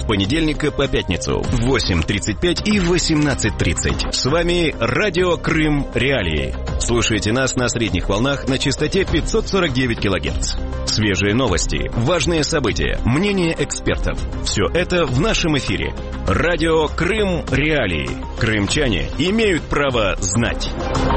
понедельника по пятницу в 8:35 и 18:30. С вами Радио Крым Реалии. Слушайте нас на средних волнах на частоте 549 кГц. Свежие новости, важные события, мнения экспертов. Все это в нашем эфире. Радио Крым Реалии. Крымчане имеют право знать.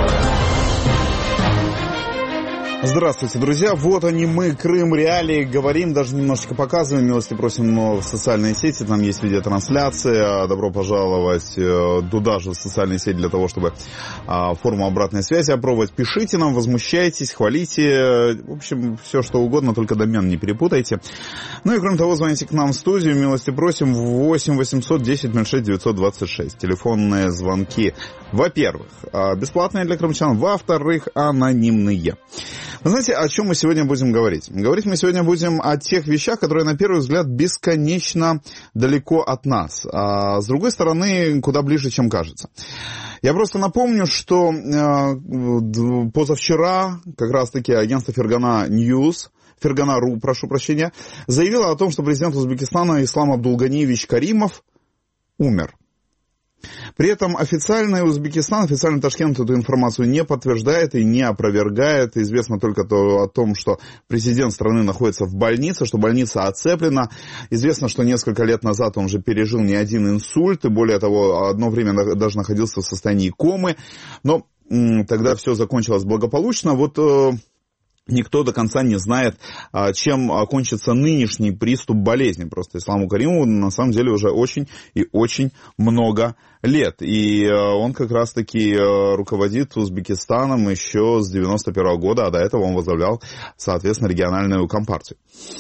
Здравствуйте, друзья. Вот они мы, Крым Реалии. Говорим, даже немножечко показываем. Милости просим в социальные сети. Там есть видеотрансляция. Добро пожаловать туда же, в социальные сети, для того, чтобы форму обратной связи опробовать. Пишите нам, возмущайтесь, хвалите. В общем, все что угодно, только домен не перепутайте. Ну и кроме того, звоните к нам в студию. Милости просим в 8 800 10 06 926. Телефонные звонки, во-первых, бесплатные для крымчан. Во-вторых, анонимные. Вы знаете, о чем мы сегодня будем говорить? Говорить мы сегодня будем о тех вещах, которые, на первый взгляд, бесконечно далеко от нас, а с другой стороны, куда ближе, чем кажется. Я просто напомню, что позавчера как раз-таки агентство Фергана.ру, прошу прощения, заявило о том, что президент Узбекистана Ислам Абдулганиевич Каримов умер. При этом официальный Узбекистан, официальный Ташкент эту информацию не подтверждает и не опровергает. Известно только о том, что президент страны находится в больнице, что больница оцеплена. Известно, что несколько лет назад он уже пережил не один инсульт, и более того, одно время даже находился в состоянии комы. Но тогда все закончилось благополучно. Вот никто до конца не знает, чем окончится нынешний приступ болезни. Просто Исламу Каримову на самом деле уже очень и очень много лет. И он как раз-таки руководит Узбекистаном еще с 91 года, а до этого он возглавлял, соответственно, региональную компартию.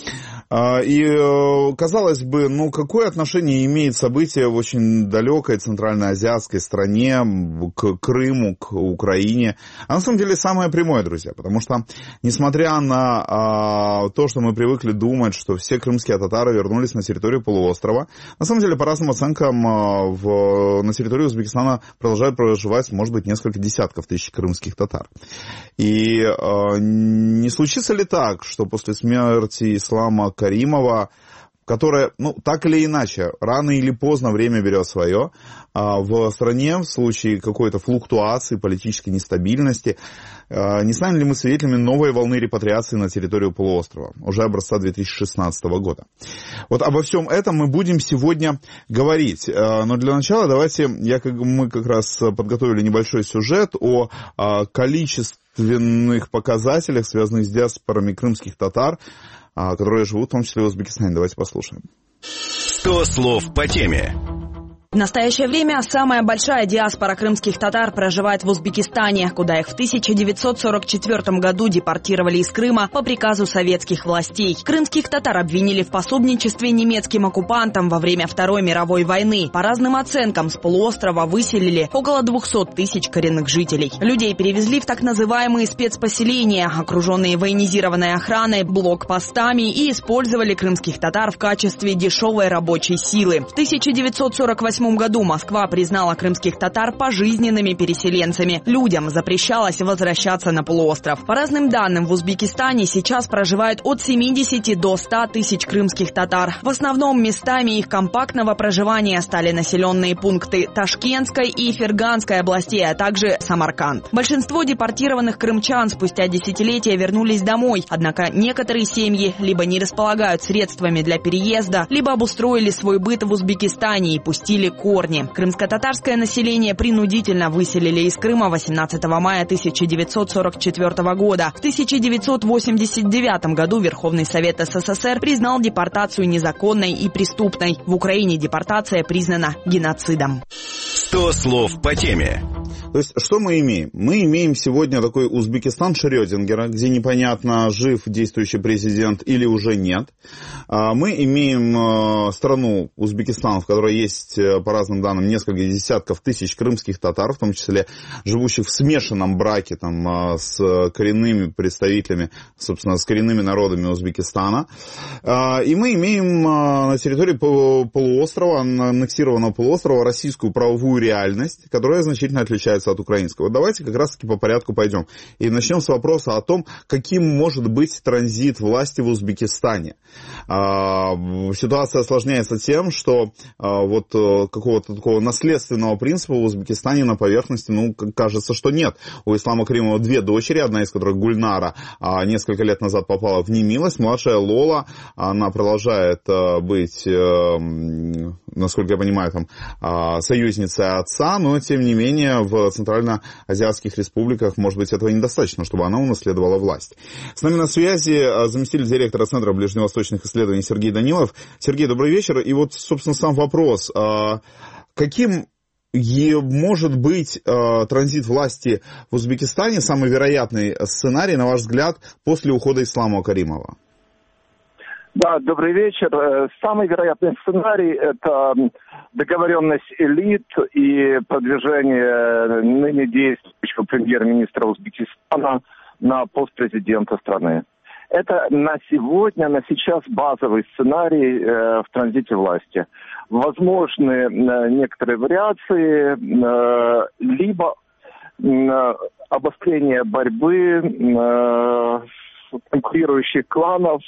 И, казалось бы, какое отношение имеет событие в очень далекой центральноазиатской стране к Крыму, к Украине? А на самом деле самое прямое, друзья, потому что, несмотря на то, что мы привыкли думать, что все крымские татары вернулись на территорию полуострова, на самом деле, по разным оценкам, на территории Узбекистана продолжают проживать, может быть, несколько десятков тысяч крымских татар. И не случится ли так, что после смерти Ислама Каримова, которая, так или иначе, рано или поздно время берет свое, в стране в случае какой-то флуктуации, политической нестабильности, не станем ли мы свидетелями новой волны репатриации на территорию полуострова, уже образца 2016 года? Вот обо всем этом мы будем сегодня говорить. Но для начала давайте, мы как раз подготовили небольшой сюжет о количественных показателях, связанных с диаспорами крымских татар, которые живут в том числе в Узбекистане. Давайте послушаем. 100 слов по теме. В настоящее время самая большая диаспора крымских татар проживает в Узбекистане, куда их в 1944 году депортировали из Крыма по приказу советских властей. Крымских татар обвинили в пособничестве немецким оккупантам во время Второй мировой войны. По разным оценкам, с полуострова выселили около 200 тысяч коренных жителей. Людей перевезли в так называемые спецпоселения, окруженные военизированной охраной, блокпостами, и использовали крымских татар в качестве дешевой рабочей силы. В 1948 году Москва признала крымских татар пожизненными переселенцами. Людям запрещалось возвращаться на полуостров. По разным данным, в Узбекистане сейчас проживает от 70 до 100 тысяч крымских татар. В основном местами их компактного проживания стали населенные пункты Ташкентской и Ферганской областей, а также Самарканд. Большинство депортированных крымчан спустя десятилетия вернулись домой, однако некоторые семьи либо не располагают средствами для переезда, либо обустроили свой быт в Узбекистане и пустили корни. Крымско-татарское население принудительно выселили из Крыма 18 мая 1944 года. В 1989 году Верховный Совет СССР признал депортацию незаконной и преступной. В Украине депортация признана геноцидом. 100 слов по теме. То есть, что мы имеем? Мы имеем сегодня такой Узбекистан Шрёдингера, где непонятно, жив действующий президент или уже нет. Мы имеем страну Узбекистан, в которой есть, по разным данным, несколько десятков тысяч крымских татар, в том числе живущих в смешанном браке с коренными представителями, собственно, с коренными народами Узбекистана. И мы имеем на территории полуострова, аннексированного полуострова, российскую правовую реальность, которая значительно отличается отличается от украинского. Вот давайте как раз-таки по порядку пойдем. И начнем с вопроса о том, каким может быть транзит власти в Узбекистане. Ситуация осложняется тем, что вот какого-то такого наследственного принципа в Узбекистане на поверхности, кажется, что нет. У Ислама Каримова 2 дочери, одна из которых Гульнара несколько лет назад попала в немилость, младшая Лола, она продолжает быть, насколько я понимаю, там, союзницей отца, но тем не менее в центральноазиатских республиках, может быть, этого недостаточно, чтобы она унаследовала власть. С нами на связи заместитель директора Центра ближневосточных исследований Сергей Данилов. Сергей, добрый вечер. И вот, собственно, сам вопрос. Каким может быть транзит власти в Узбекистане, самый вероятный сценарий, на ваш взгляд, после ухода Ислама Каримова? Да, добрый вечер. Самый вероятный сценарий – это договоренность элит и продвижение ныне действующего премьер-министра Узбекистана на пост президента страны. Это на сегодня, на сейчас базовый сценарий в транзите власти. Возможны некоторые вариации, либо обострение борьбы конкурирующих кланов,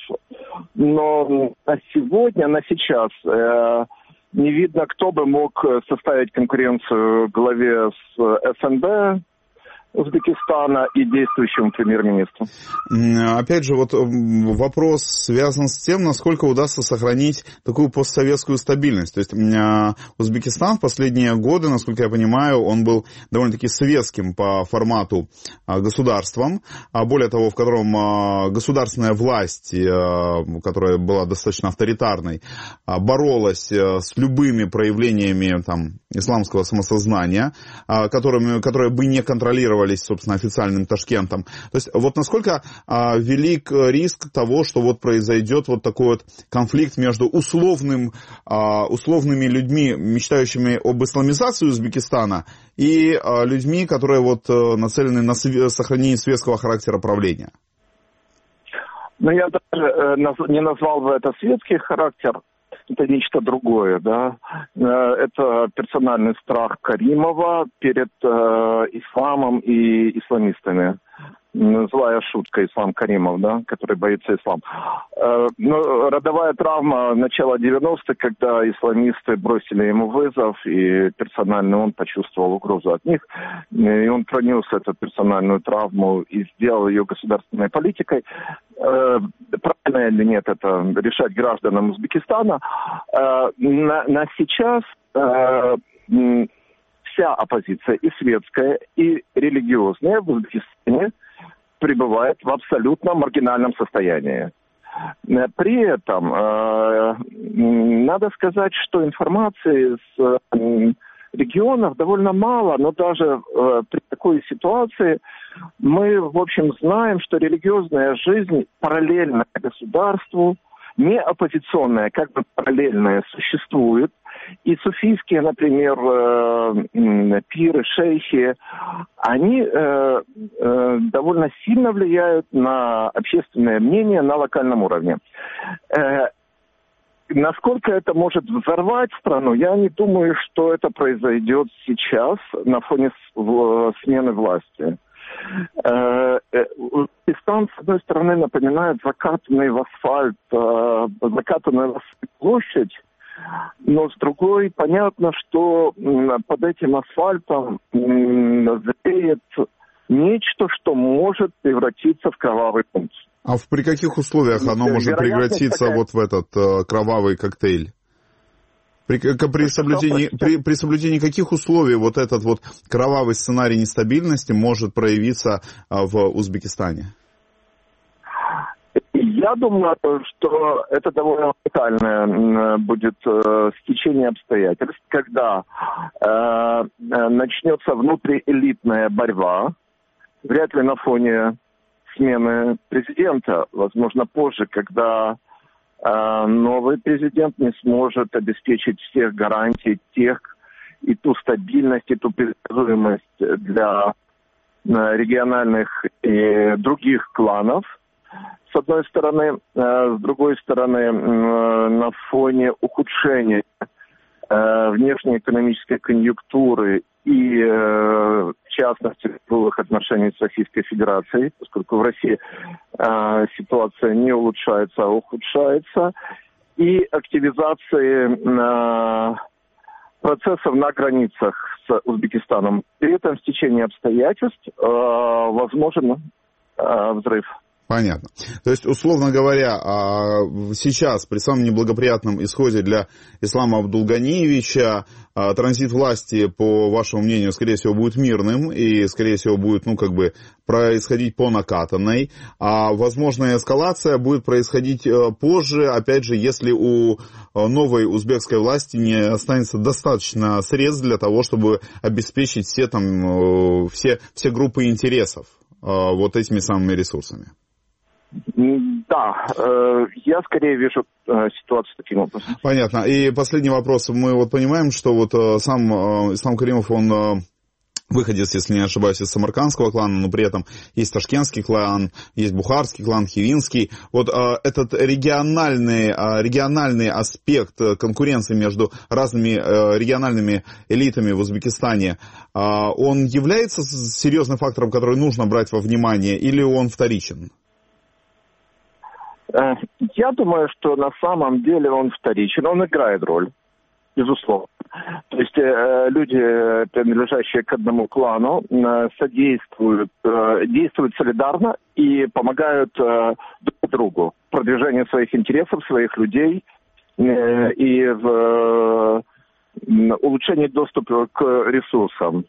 но на сегодня, на сейчас не видно, кто бы мог составить конкуренцию главе с СНБ Узбекистана и действующему премьер-министру. Опять же, вот вопрос связан с тем, насколько удастся сохранить такую постсоветскую стабильность. То есть Узбекистан в последние годы, насколько я понимаю, он был довольно-таки советским по формату государством, а более того, в котором государственная власть, которая была достаточно авторитарной, боролась с любыми проявлениями там, исламского самосознания, которые бы не контролировали, собственно, официальным Ташкентом. То есть вот насколько велик риск того, что вот произойдет вот такой вот конфликт между условными людьми, мечтающими об исламизации Узбекистана, и людьми, которые вот нацелены на сохранение светского характера правления? Но я даже не назвал бы это светский характер. Это нечто другое, да. Это персональный страх Каримова перед исламом и исламистами. Злая шутка ислам Каримов, да, который боится ислам. Но родовая травма начала 90-х, когда исламисты бросили ему вызов, и персонально он почувствовал угрозу от них. И он пронес эту персональную травму и сделал ее государственной политикой. Правильно или нет, это решать гражданам Узбекистана. На сейчас вся оппозиция, и светская, и религиозная в Узбекистане, пребывает в абсолютно маргинальном состоянии. При этом надо сказать, что информации с регионов довольно мало, но даже при такой ситуации мы, в общем, знаем, что религиозная жизнь параллельно государству, не оппозиционная, как бы параллельная, существует. И суфийские, например, пиры, шейхи, они довольно сильно влияют на общественное мнение на локальном уровне. Насколько это может взорвать страну, я не думаю, что это произойдет сейчас на фоне смены власти. Узбекистан, с одной стороны, напоминает закатанную в асфальт площадь, но с другой понятно, что под этим асфальтом зреет нечто, что может превратиться в кровавый пункт. А при каких условиях оно может превратиться вот в этот кровавый коктейль? При соблюдении каких условий вот этот вот кровавый сценарий нестабильности может проявиться в Узбекистане? Я думаю, что это довольно уникальное будет стечение обстоятельств, когда начнется внутриэлитная борьба, вряд ли на фоне смены президента, возможно, позже, когда новый президент не сможет обеспечить всех гарантий, и ту стабильность, и ту предсказуемость для региональных и других кланов, с одной стороны. С другой стороны, на фоне ухудшения внешнеэкономической конъюнктуры и частности, в былых отношениях с Российской Федерацией, поскольку в России ситуация не улучшается, а ухудшается, и активизации процессов на границах с Узбекистаном. При этом в течение обстоятельств возможен взрыв. Понятно. То есть, условно говоря, сейчас при самом неблагоприятном исходе для Ислама Абдулганиевича транзит власти, по вашему мнению, скорее всего, будет мирным и, скорее всего, будет, происходить по накатанной, а возможная эскалация будет происходить позже, опять же, если у новой узбекской власти не останется достаточно средств для того, чтобы обеспечить все группы интересов вот этими самыми ресурсами. Да, я скорее вижу ситуацию таким образом. Понятно. И последний вопрос. Мы понимаем, что сам Ислам Каримов, он выходец, если не ошибаюсь, из самаркандского клана, но при этом есть ташкентский клан, есть бухарский клан, хивинский. Этот региональный аспект конкуренции между разными региональными элитами в Узбекистане, он является серьезным фактором, который нужно брать во внимание, или он вторичен? Я думаю, что на самом деле он вторичен, он играет роль, безусловно. То есть люди, принадлежащие к одному клану, действуют солидарно и помогают друг другу в продвижении своих интересов, своих людей и в улучшении доступа к ресурсам.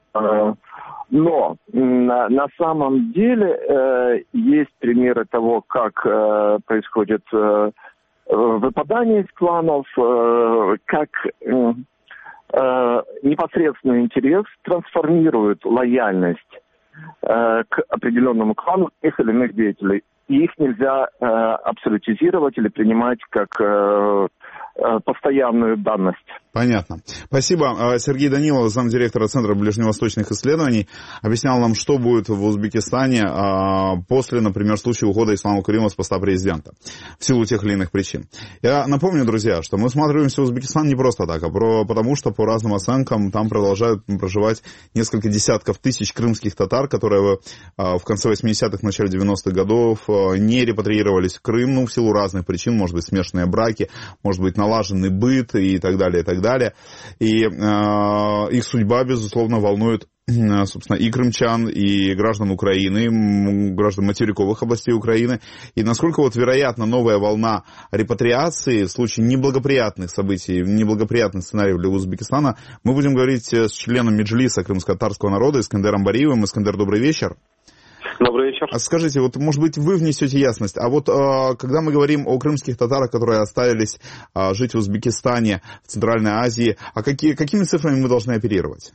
Но на самом деле есть примеры того, как происходит выпадание из кланов, как непосредственный интерес трансформирует лояльность к определенному клану тех или иных деятелей. И их нельзя абсолютизировать или принимать как постоянную данность. Понятно. Спасибо. Сергей Данилов, замдиректора Центра ближневосточных исследований, объяснял нам, что будет в Узбекистане после, например, случая ухода Ислама Каримова с поста президента в силу тех или иных причин. Я напомню, друзья, что мы всматриваемся в Узбекистан не просто так, а потому что по разным оценкам там продолжают проживать несколько десятков тысяч крымских татар, которые в конце 80-х, начале 90-х годов не репатриировались в Крым, в силу разных причин, может быть, смешанные браки, может быть, налаженный быт и так далее, и так далее. И их судьба, безусловно, волнует, собственно, и крымчан, и граждан Украины, граждан материковых областей Украины. И насколько вероятна новая волна репатриации в случае неблагоприятных событий, неблагоприятных сценариев для Узбекистана, мы будем говорить с членом Меджлиса крымско-татарского народа Искандером Бариевым. Искандер, добрый вечер. Добрый вечер. Скажите, может быть, вы внесете ясность, когда мы говорим о крымских татарах, которые остались жить в Узбекистане, в Центральной Азии, какими цифрами мы должны оперировать?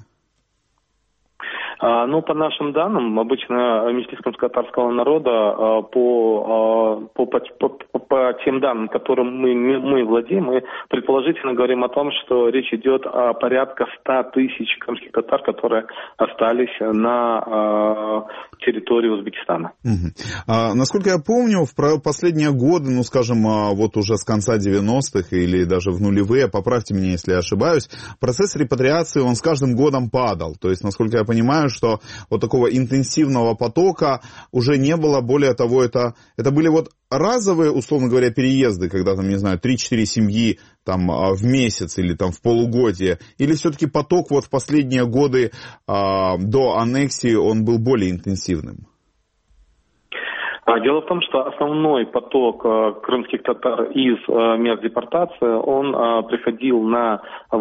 По нашим данным, обычно Меджлис крымско-татарского народа по тем данным, которым мы владеем, мы предположительно говорим о том, что речь идет о порядка 100 тысяч крымских татар, которые остались на территории Узбекистана. Насколько я помню, в последние годы, уже с конца 90-х или даже в нулевые, поправьте меня, если я ошибаюсь, процесс репатриации, он с каждым годом падал. То есть, насколько я понимаю, что такого интенсивного потока уже не было. Более того, это были разовые, условно говоря, переезды, когда 3-4 семьи в месяц или в полугодие, или все-таки поток в последние годы до аннексии он был более интенсивным? Дело в том, что основной поток крымских татар из мест депортации, он приходил на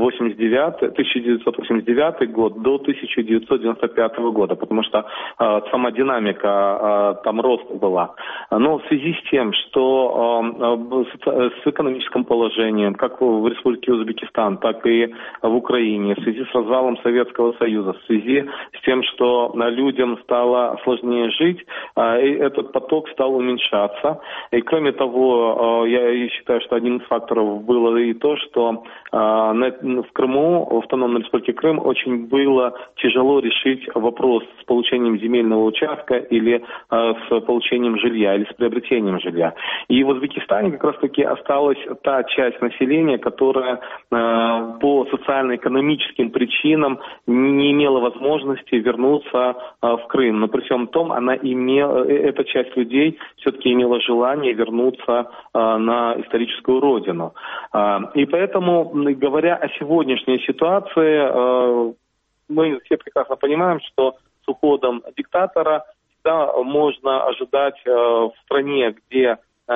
1989 год до 1995 года, потому что сама динамика там роста была. Но в связи с тем, что с экономическим положением, как в Республике Узбекистан, так и в Украине, в связи с развалом Советского Союза, в связи с тем, что людям стало сложнее жить, этот поток поток стал уменьшаться. И кроме того, я считаю, что одним из факторов было и то, что в Крыму, в Автономной Республике Крым, очень было тяжело решить вопрос с получением земельного участка или с получением жилья, или с приобретением жилья. И в Узбекистане как раз-таки осталась та часть населения, которая по социально-экономическим причинам не имела возможности вернуться в Крым. Но при всем том, эта часть людей все-таки имела желание вернуться на историческую родину. И поэтому, говоря о сегодняшней ситуации, мы все прекрасно понимаем, что с уходом диктатора всегда можно ожидать в стране, где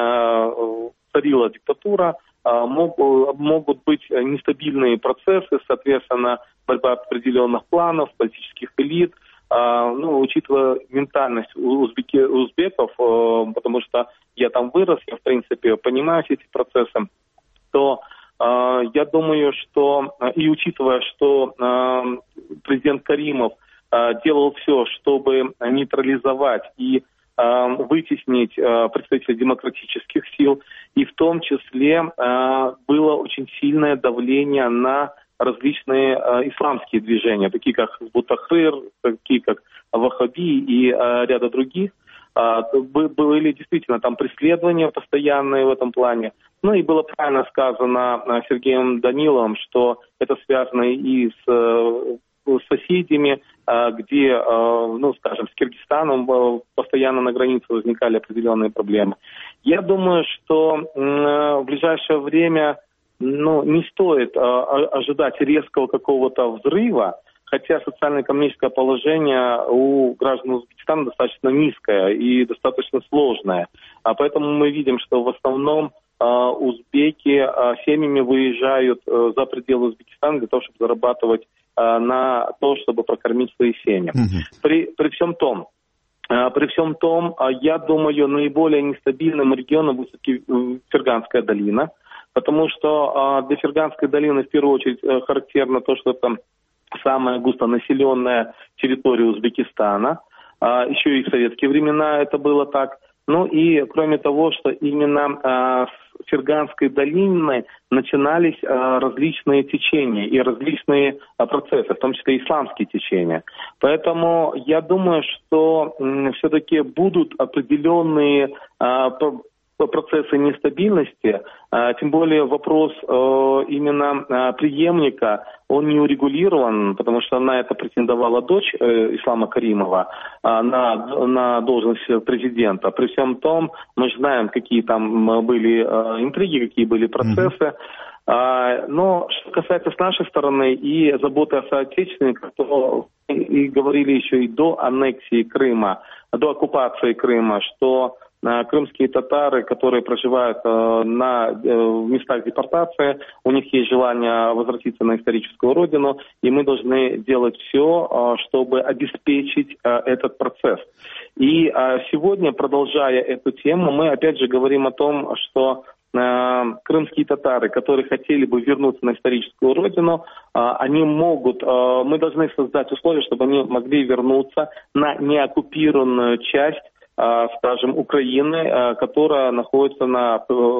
царила диктатура, могут быть нестабильные процессы, соответственно, борьба определенных планов, политических элит, учитывая ментальность узбеков, потому что я там вырос, я, в принципе, понимаю все эти процессы, то я думаю, что, и учитывая, что президент Каримов делал все, чтобы нейтрализовать и вытеснить представителей демократических сил, и в том числе было очень сильное давление на различные исламские движения, такие как Хизбут-Тахрир, такие как Вахаби и ряда других. Были действительно там преследования постоянные в этом плане. Ну и было правильно сказано Сергеем Даниловым, что это связано и с соседями, где, скажем, с Киргизстаном постоянно на границе возникали определенные проблемы. Я думаю, что в ближайшее время не стоит ожидать резкого какого-то взрыва, хотя социально-экономическое положение у граждан Узбекистана достаточно низкое и достаточно сложное. Поэтому мы видим, что в основном узбеки семьями выезжают за пределы Узбекистана для того, чтобы зарабатывать на то, чтобы прокормить свои семьи. При всем том, я думаю, наиболее нестабильным регионом будет все-таки Ферганская долина, потому что для Ферганской долины в первую очередь характерно то, что это самая густонаселенная территория Узбекистана. Еще и в советские времена это было так. Ну и кроме того, что именно с Ферганской долины начинались различные течения и различные процессы, в том числе исламские течения. Поэтому я думаю, что все-таки будут определенные процессы нестабильности, тем более вопрос именно преемника, он не урегулирован, потому что на это претендовала дочь Ислама Каримова на должность президента. При всем том, мы же знаем, какие там были интриги, какие были процессы. Но что касается с нашей стороны и заботы о соотечественниках, то и говорили еще и до аннексии Крыма, до оккупации Крыма, что крымские татары, которые проживают в местах депортации, у них есть желание возвратиться на историческую родину, и мы должны делать все, чтобы обеспечить этот процесс. И сегодня, продолжая эту тему, мы опять же говорим о том, что крымские татары, которые хотели бы вернуться на историческую родину, мы должны создать условия, чтобы они могли вернуться на неоккупированную часть, скажем, Украины, которая находится на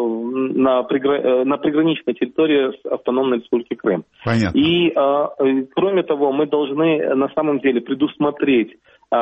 приграничной территории с Автономной Республики Крым. Понятно. И кроме того, мы должны на самом деле предусмотреть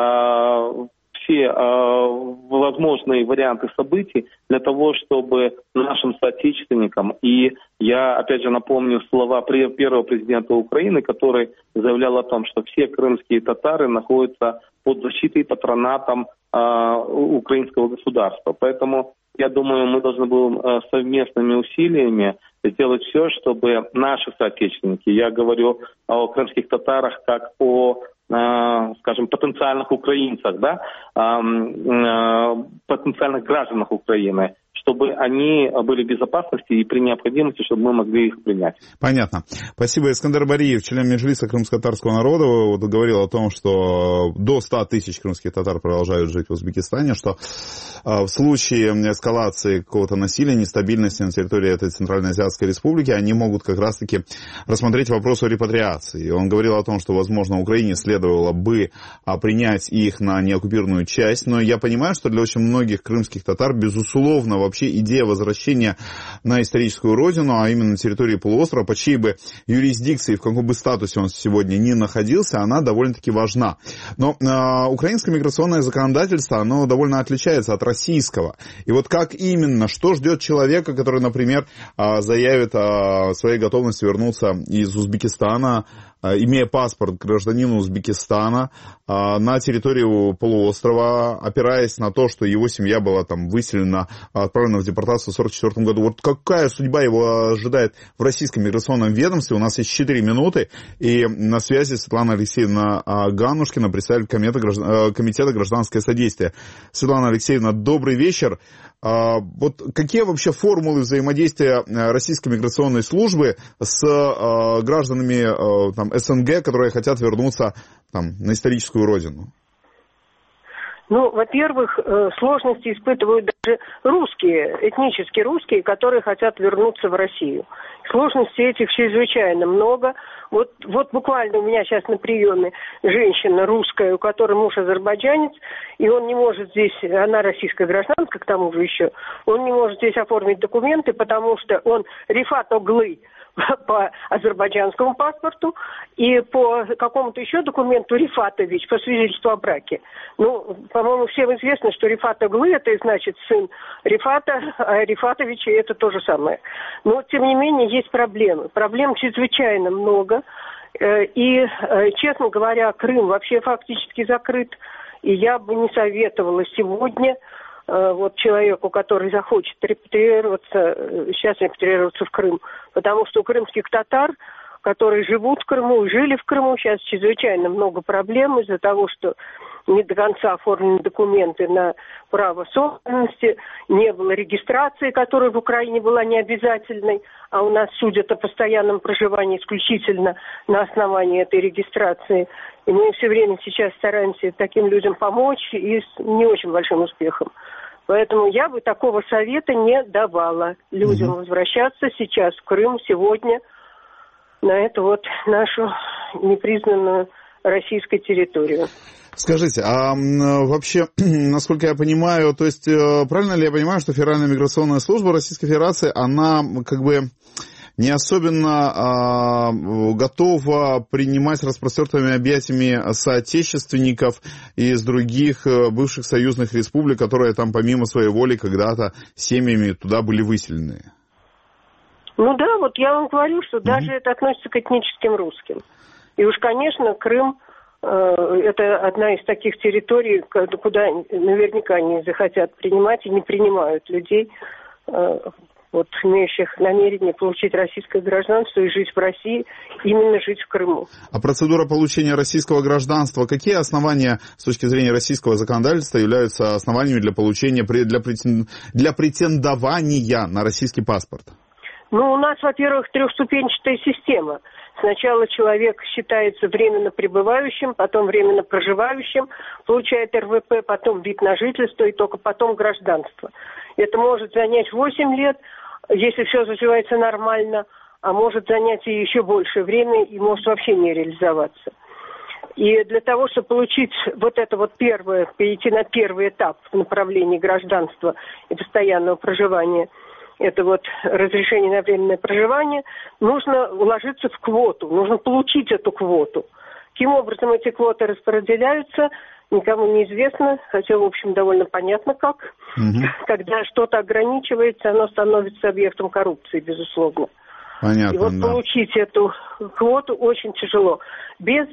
все возможные варианты событий для того, чтобы нашим соотечественникам, и я опять же напомню слова первого президента Украины, который заявлял о том, что все крымские татары находятся под защитой и патронатом украинского государства. Поэтому, я думаю, мы должны будем совместными усилиями сделать все, чтобы наши соотечественники, я говорю о крымских татарах как о, скажем, потенциальных украинцах, потенциальных гражданах Украины, чтобы они были в безопасности и при необходимости, чтобы мы могли их принять. Понятно. Спасибо. Искандер Бариев, член Меджлиса крымско-татарского народа, вот говорил о том, что до 100 тысяч крымских татар продолжают жить в Узбекистане, что в случае эскалации какого-то насилия, нестабильности на территории этой Центральноазиатской республики, они могут как раз-таки рассмотреть вопрос о репатриации. Он говорил о том, что, возможно, Украине следовало бы принять их на неоккупированную часть, но я понимаю, что для очень многих крымских татар, безусловно, вообще идея возвращения на историческую родину, а именно на территории полуострова, по чьей бы юрисдикции, в каком бы статусе он сегодня ни находился, она довольно-таки важна. Но украинское миграционное законодательство, оно довольно отличается от российского. И вот как именно, что ждет человека, который, например, заявит о своей готовности вернуться из Узбекистана, имея паспорт гражданина Узбекистана, на территорию полуострова, опираясь на то, что его семья была там выселена, отправлена в депортацию в 1944 году. Вот какая судьба его ожидает в российском миграционном ведомстве? У нас есть 4 минуты, и на связи Светлана Алексеевна Ганушкина, председатель комитета «Гражданское содействие». Светлана Алексеевна, добрый вечер. Вот какие вообще формулы взаимодействия российской миграционной службы с гражданами там, СНГ, которые хотят вернуться там, на историческую родину? Ну, во-первых, сложности испытывают даже русские, этнически русские, которые хотят вернуться в Россию. Сложностей этих чрезвычайно много. Вот буквально у меня сейчас на приеме женщина русская, у которой муж азербайджанец, и он не может здесь, она российская гражданка, к тому же еще, он не может здесь оформить документы, потому что он Рифат Оглы по азербайджанскому паспорту и по какому-то еще документу Рифатович по свидетельству о браке. Ну, по-моему, всем известно, что Рифат Оглы это значит сын Рифата, а Рифатовича это то же самое. Но, тем не менее, есть проблемы. Проблем чрезвычайно много. И, честно говоря, Крым вообще фактически закрыт. И я бы не советовала сегодня вот человеку, который захочет сейчас репатриироваться в Крым, потому что у крымских татар, которые живут в Крыму и жили в Крыму, сейчас чрезвычайно много проблем из-за того, что не до конца оформлены документы на право собственности, не было регистрации, которая в Украине была необязательной, а у нас судят о постоянном проживании исключительно на основании этой регистрации. И мы все время сейчас стараемся таким людям помочь и с не очень большим успехом. Поэтому я бы такого совета не давала людям возвращаться сейчас в Крым сегодня на эту вот нашу непризнанную российскую территорию. Скажите, а вообще, насколько я понимаю, то есть правильно ли я понимаю, что Федеральная миграционная служба Российской Федерации, она как бы не особенно готова принимать распростертыми объятиями соотечественников из других бывших союзных республик, которые там помимо своей воли когда-то семьями туда были выселены? Ну да, вот я вам говорю, что даже это относится к этническим русским. И уж, конечно, Крым это одна из таких территорий, куда наверняка не захотят принимать и не принимают людей, вот, имеющих намерение получить российское гражданство и жить в России, именно жить в Крыму. А процедура получения российского гражданства, какие основания с точки зрения российского законодательства являются основаниями для получения, для претендования на российский паспорт? Ну, у нас, во-первых, трехступенчатая система. Сначала человек считается временно пребывающим, потом временно проживающим, получает РВП, потом вид на жительство и только потом гражданство. Это может занять 8 лет, если все развивается нормально, а может занять и еще больше времени и может вообще не реализоваться. И для того, чтобы получить вот это вот первое, перейти на первый этап в направлении гражданства и постоянного проживания, это вот разрешение на временное проживание, нужно уложиться в квоту, нужно получить эту квоту. Каким образом эти квоты распределяются, никому не известно, хотя, в общем, довольно понятно как. Когда что-то ограничивается, оно становится объектом коррупции, безусловно. Понятно, и вот получить эту квоту очень тяжело. Без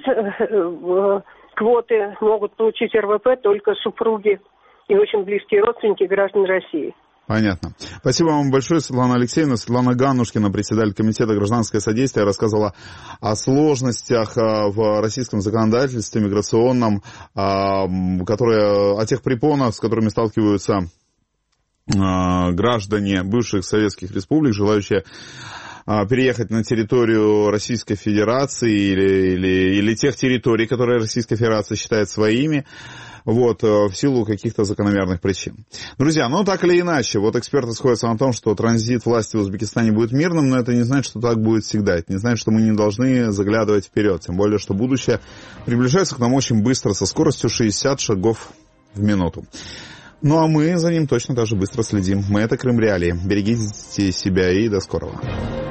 квоты могут получить РВП только супруги и очень близкие родственники граждан России. Понятно. Спасибо вам большое, Светлана Алексеевна. Светлана Ганушкина, председатель комитета «Гражданское содействие», рассказывала о сложностях в российском законодательстве миграционном, о тех препонах, с которыми сталкиваются граждане бывших советских республик, желающие переехать на территорию Российской Федерации или тех территорий, которые Российская Федерация считает своими, вот, в силу каких-то закономерных причин. Друзья, ну так или иначе, вот эксперты сходятся на том, что транзит власти в Узбекистане будет мирным, но это не значит, что так будет всегда. Это не значит, что мы не должны заглядывать вперед. Тем более, что будущее приближается к нам очень быстро, со скоростью 60 шагов в минуту. Ну а мы за ним точно так же быстро следим. Мы — это Крым Реалии. Берегите себя и до скорого.